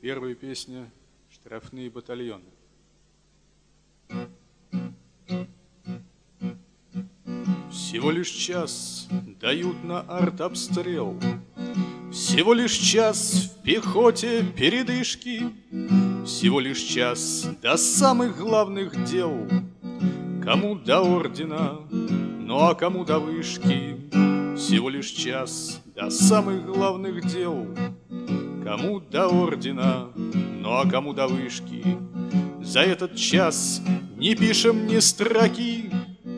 Первая песня «Штрафные батальоны». Всего лишь час дают на артобстрел, всего лишь час в пехоте передышки, всего лишь час до самых главных дел. Кому до ордена, ну а кому до вышки, всего лишь час до самых главных дел. Кому до ордена, ну а кому до вышки, за этот час не пишем ни строки.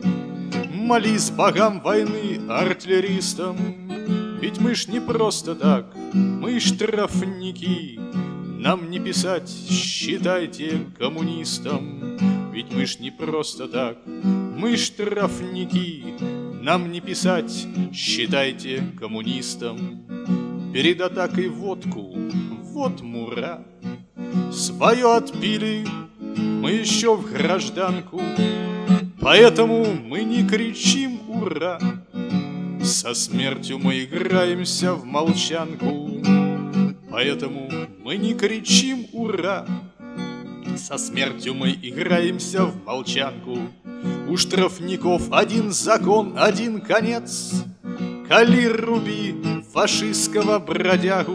Молись богам войны, артиллеристам, ведь мы ж не просто так, мы штрафники. Нам не писать, считайте, коммунистам, ведь мы ж не просто так, мы штрафники. Нам не писать, считайте, коммунистам. Перед атакой водку, вот мура, свое отпили мы еще в гражданку, поэтому мы не кричим «Ура!». Со смертью мы играемся в молчанку, поэтому мы не кричим «Ура!». Со смертью мы играемся в молчанку. У штрафников один закон, один конец: кали, руби фашистского бродягу.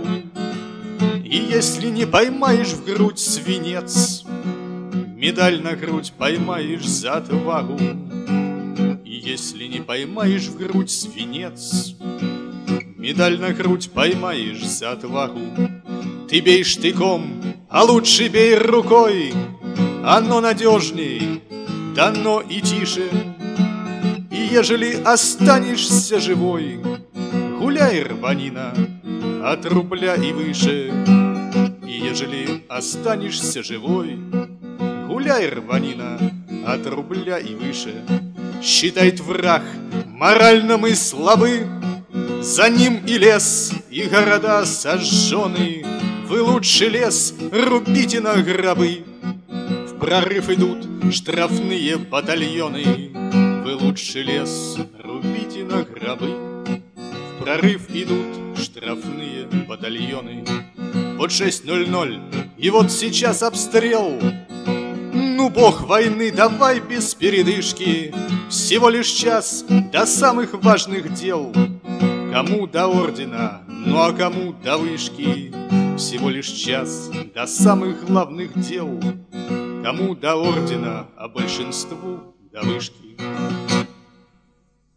И если не поймаешь в грудь свинец, медаль на грудь поймаешь за отвагу. И если не поймаешь в грудь свинец, медаль на грудь поймаешь за отвагу. Ты бей штыком, а лучше бей рукой, оно надежней, дано и тише. И ежели останешься живой, гуляй, рванина, от рубля и выше. И ежели останешься живой, гуляй, рванина, от рубля и выше. Считает враг, морально мы слабы, за ним и лес, и города сожжены. Вы лучше лес рубите на гробы. В прорыв идут штрафные батальоны. Вы лучше лес рубите на гробы. В прорыв идут штрафные батальоны. Вот 6:00, и вот сейчас обстрел. Ну, бог войны, давай без передышки, всего лишь час до самых важных дел. Кому до ордена, ну а кому до вышки, всего лишь час до самых главных дел. Кому до ордена, а большинству до вышки.